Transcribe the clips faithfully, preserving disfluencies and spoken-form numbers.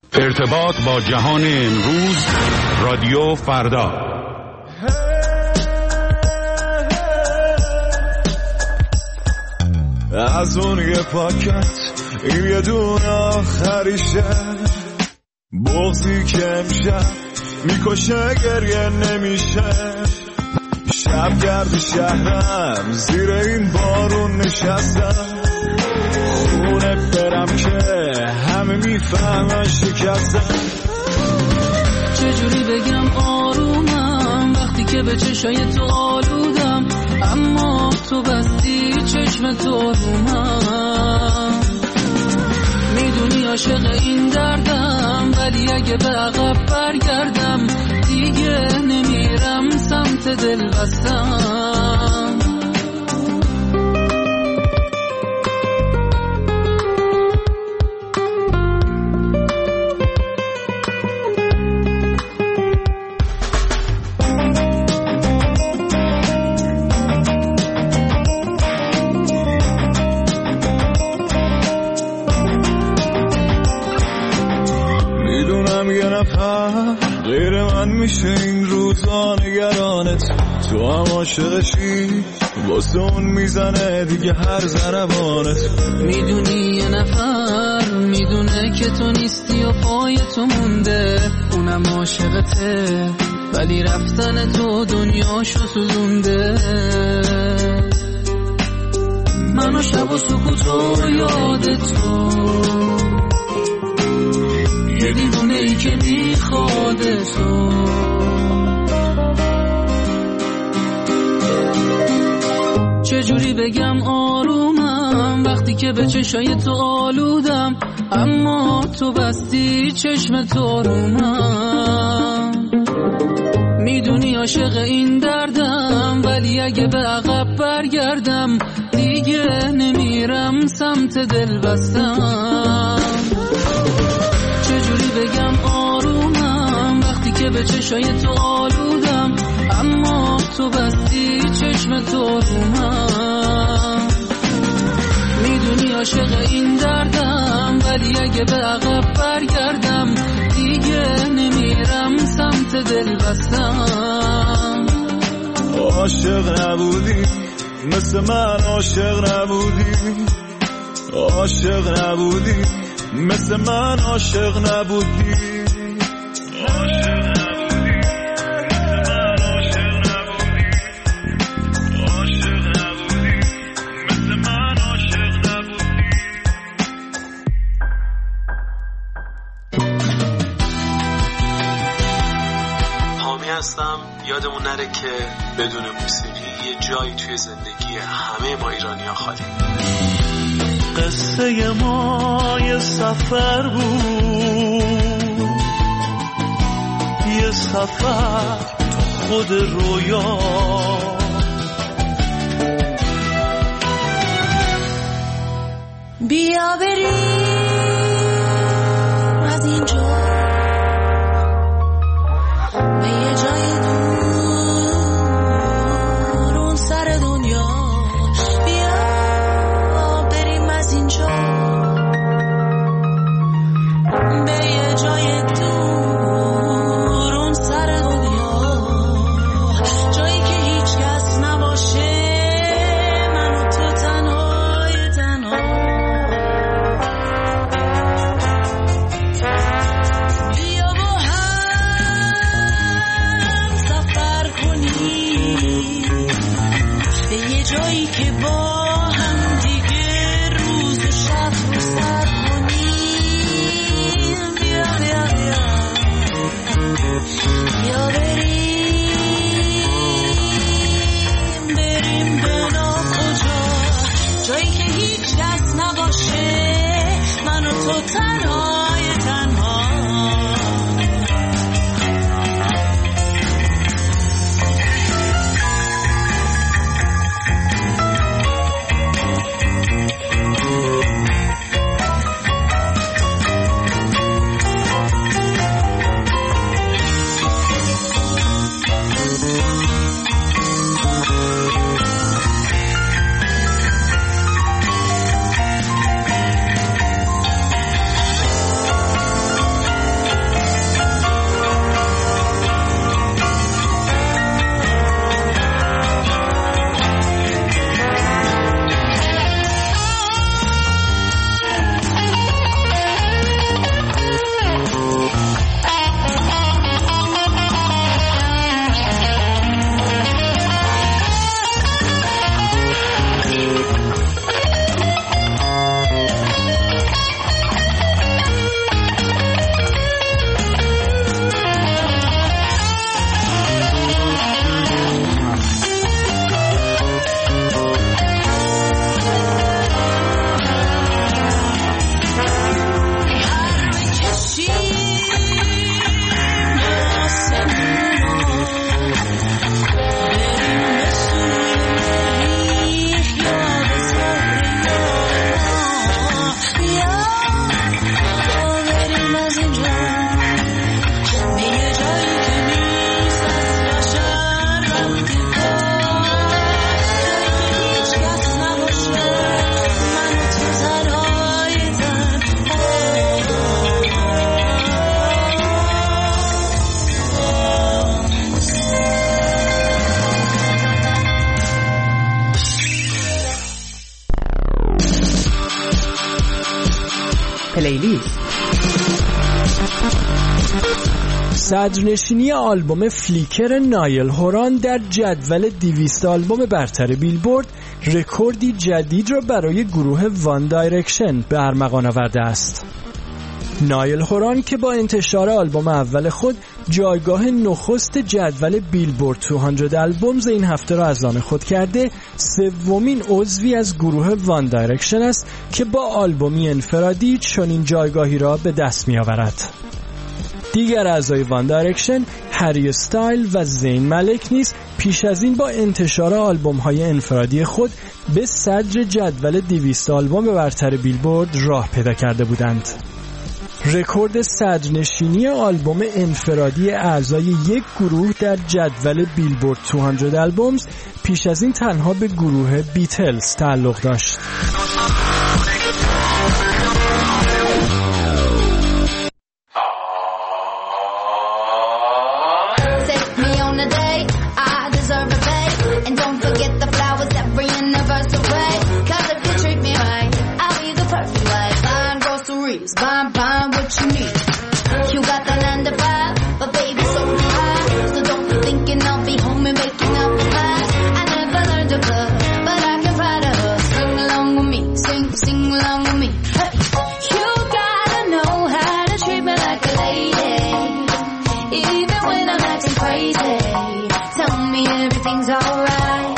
ارتباط با جهان امروز، رادیو فردا. از اون یه پاکت این یه دون آخریشه، بغضی که امشب میکشه گریه نمیشه. شب گرد شهرم زیر این بارون نشستم، خونه برم که همه میفهمن شکستم. چجوری بگم آرومم وقتی که به چشای تو آلودم، اما تو بستی چشم تو رو من. میدونی عاشق این دردم، ولی اگه به عقب برگردم دیگه نمیرم سمت دل بستم. غیر من میشه این روزا نگرانت، تو هم عاشقشی واسه اون میزنه دیگه هر ضربانت. میدونی یه نفر میدونه که تو نیستی و پای تو مونده، اونم عاشقته ولی رفتن تو دنیاشو سوزونده. منو شب و سکوت و یاد تو، یه دیوونه ای که میخواد تو. چجوری بگم آرومم وقتی که به چشای تو آلودم، اما تو بستی چشم تو رو من. میدونی عاشق این دردم، ولی اگه به عقب برگردم دیگه نمیرم سمت دل بستم. چجوری بگم آرومم وقتی که به چشای تو آلودم، اما تو بستی چشم تو رو من. میدونی عاشق این دردم، ولی اگه به عقب برگردم دیگه نمیرم سمت دل بستم. عاشق نبودی مثل من، عاشق نبودی، عاشق نبودی مثل من، عاشق نبودی، عاشق نبودی مثل من، عاشق نبودی، عاشق نبودی مثل من، عاشق نبودی. حامی هستم. یادمون نره که بدون موسیقی یه جایی توی زندگی همه ما ایرانی‌ها خالی. قصه ما یه سفر بود، یه سفر خود رویا. بیا بریم از اینجا به یه جای دور اون سر دنیا. به یه جای دور اون سر دنیا، جایی که هیچ کس نباشه، من و تو تنهای تنها. موسیقی. صدرنشینی آلبوم فلیکر نایل هوران در جدول دویست آلبوم برتر بیلبورد رکوردی جدید را برای گروه وان دایرکشن به ارمغان آورده است. نایل هوران که با انتشار آلبوم اول خود جایگاه نخست جدول بیلبورد دویست آلبومز این هفته را از آن خود کرده، سومین عضوی از گروه وان دایرکشن است که با آلبومی انفرادی چنین جایگاهی را به دست می آورد. دیگر اعضای وان دایرکشن، هری استایل و زین ملک نیز پیش از این با انتشار آلبوم‌های انفرادی خود به صدر جدول دویست آلبوم برتر بیلبورد راه پیدا کرده بودند. رکورد صدرنشینی آلبوم انفرادی اعضای یک گروه در جدول بیلبورد دویست آلبومز پیش از این تنها به گروه بیتلز تعلق داشت. Buying, buying what you need. You got the nine to five, but baby so high. So don't be thinking I'll be home and making up the lies. I never learned to club, but I can find a hug. Sing along with me, sing, sing along with me. Hey. You gotta know how to treat me like a lady, even when I'm acting crazy. Tell me everything's alright.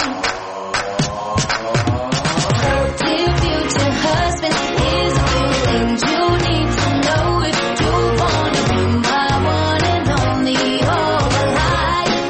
Dear future husband, here's a few things you need to know if you wanna be my one and only whole life.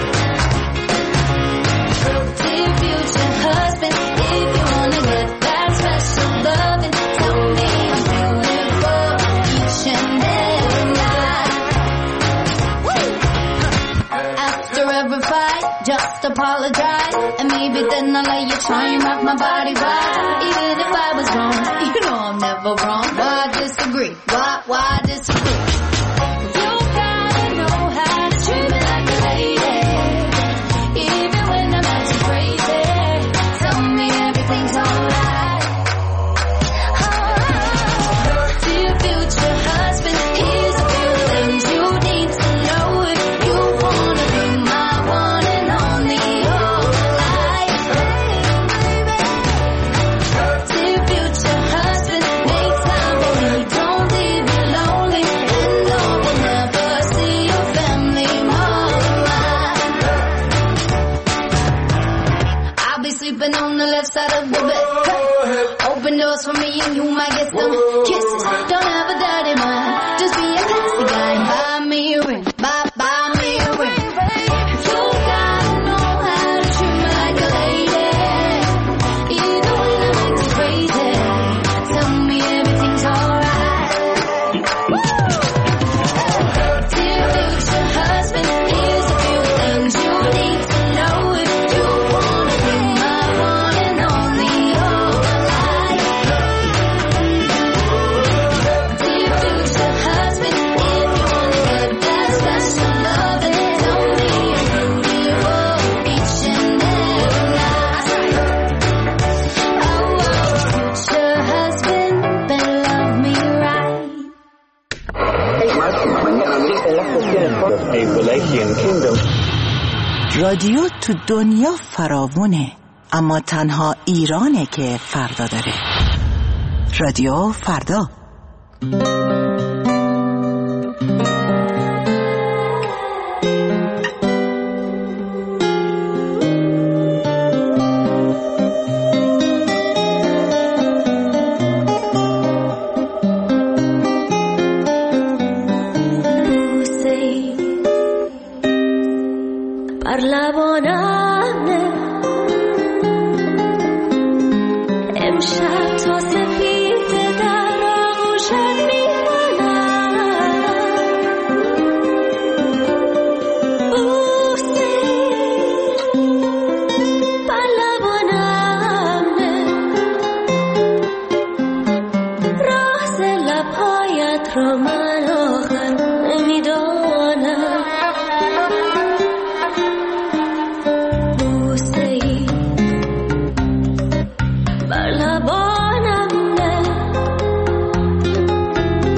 Dear future husband, if you wanna get that special loving, tell me I'm beautiful each and every night. Woo! After every fight, just apologize, and maybe then I'll let you try and rock my body right. Even if I was wrong, you know I'm never wrong. Why disagree? Why, why disagree? You gotta know how to treat me like a lady, even when I'm acting crazy. Tell me everything's alright. Alright. Dear future husband, here's a few things you need to know if you wanna be my one and only whole life. Dear future husband, make time for me, don't leave me lonely, and know we'll never see your family more than mine. I'll be sleeping on the left side of the bed. Hey. Open doors for me and you might get some kisses. Don't have a dirty mind, just be a classy guy. Buy me a ring, buy, buy me a ring. You gotta know how to treat me like a lady, even when I'm acting crazy. Tell me everything's alright. Dear future husband, here's a few things you need to know if you wanna be my one and only whole life. Dear future husband, if you wanna get that special loving, tell me I'm beautiful each and every night. Oh, future husband, better love me right. رادیو تو دنیا فراوونه، اما تنها ایرانه که فردا داره. رادیو فردا. بر لبانم امشب تا سپید در آغوشت میمانم. بوسه بر لبانم راز لبهایت را من آخر نمیدانم. بر لبانم نه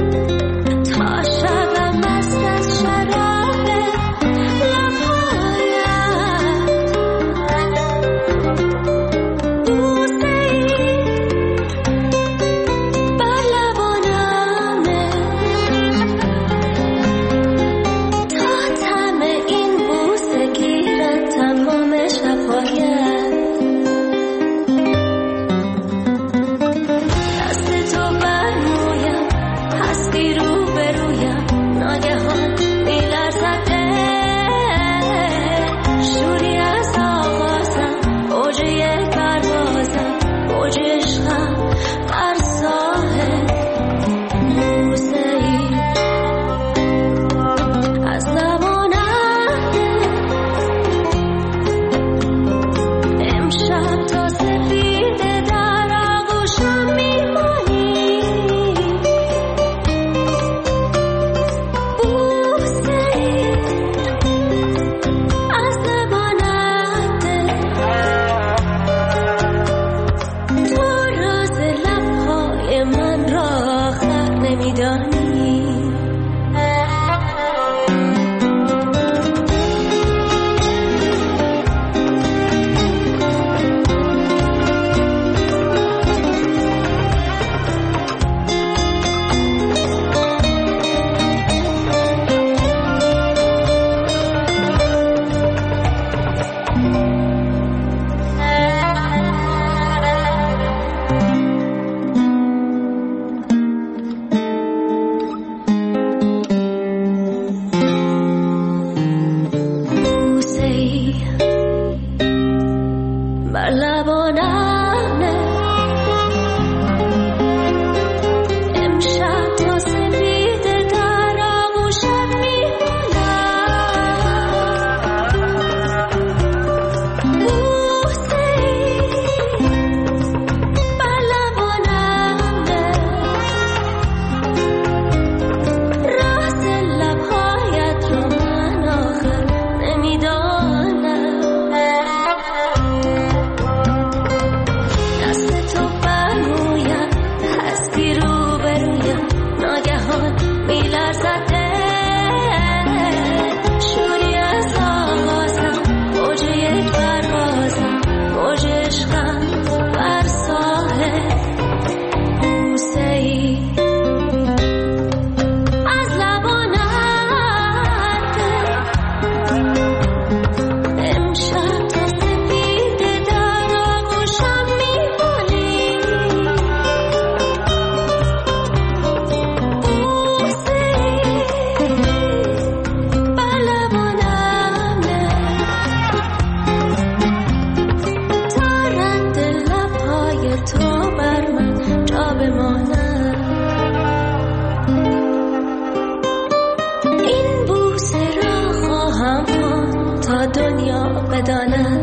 بدانم